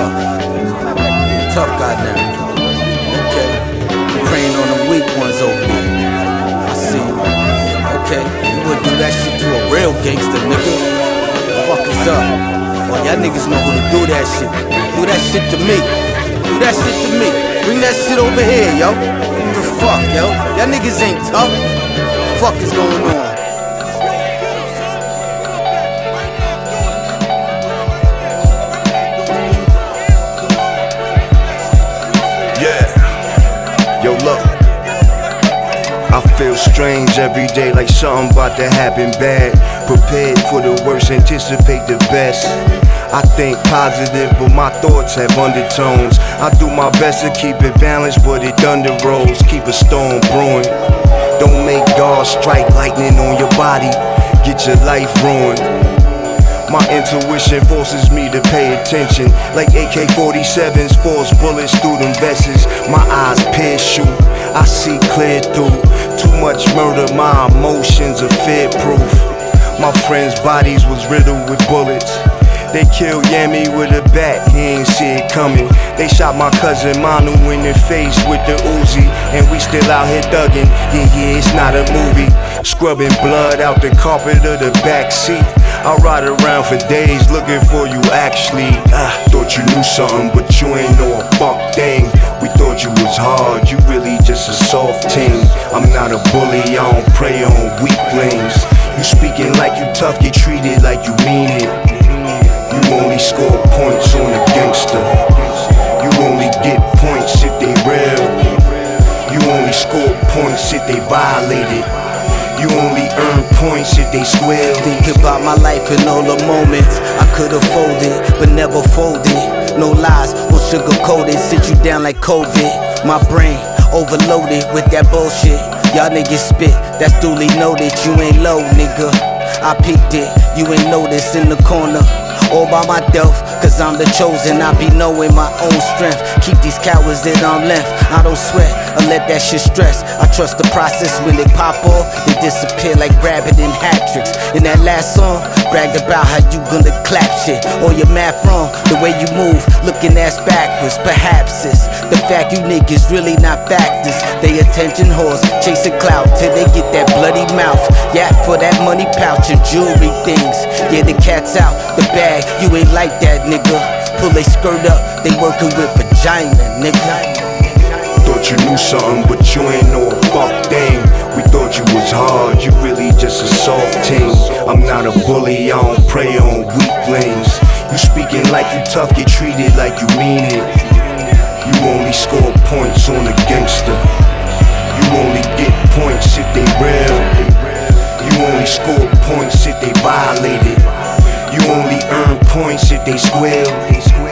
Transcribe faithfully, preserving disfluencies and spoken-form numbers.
tough. Tough guy now. Okay. Praying on the weak ones over there. I see you. Okay. You wouldn't do that shit to a real gangster, nigga. The fuck is up? Well, y'all niggas know who to do that shit. Do that shit to me. Do that shit to me. Bring that shit over here, yo. What the fuck, yo? Y'all niggas ain't tough. What the fuck is going on? Yo, look, I feel strange every day, like something about to happen bad. Prepared for the worst, anticipate the best. I think positive, but my thoughts have undertones. I do my best to keep it balanced, but it thunder rolls. Keep a storm brewing. Don't make God strike lightning on your body. Get your life ruined. My intuition forces me to pay attention, like A K forty-sevens force bullets through them vests. My eyes pierce you, I see clear through. Too much murder, my emotions are fear-proof. My friends' bodies was riddled with bullets. They killed Yami with a bat, he ain't see it coming. They shot my cousin Manu in the face with the Uzi, and we still out here thugging. Yeah, yeah, it's not a movie. Scrubbing blood out the carpet of the back seat. I ride around for days looking for you actually. uh, Thought you knew something, but you ain't know a fuck thing. We thought you was hard, you really just a soft team. I'm not a bully, I don't prey on weaklings. You speaking like you tough, get treated like you mean it. You only score points on a gangster. You only get points if they real. You only score points if they violated. You only earn points if they square. Think about my life and all the moments I could've folded, but never folded. No lies, won't sugarcoat it. Sit you down like COVID. My brain overloaded with that bullshit. Y'all niggas spit, that's duly noted. You ain't low, nigga. I peeked it, you ain't noticed in the corner. All by myself, cause I'm the chosen. I be knowing my own strength. Keep these cowards at arm's length. I don't sweat or let that shit stress. I trust the process. When they pop off, they disappear like rabbit and hat tricks. In that last song, bragged about how you gonna clap shit. Or your math wrong, the way you move, looking ass backwards. Perhaps it's the fact you niggas really not factors. They attention whores, chasing clout till they get that bloody mouth. Yap for that money pouch and jewelry things. Yeah, the cat's out the bag, you ain't like that, nigga. Pull they skirt up, they working with vagina, nigga. Thought you knew something, but you ain't know a fuck thing. We thought you was hard, you really just a soft team. I'm not a bully, I don't prey on weaklings. You speaking like you tough, get treated like you mean it. You only score points on a gangster. You only get points if they real. You only score points if they violated. You only earn points if they squeal.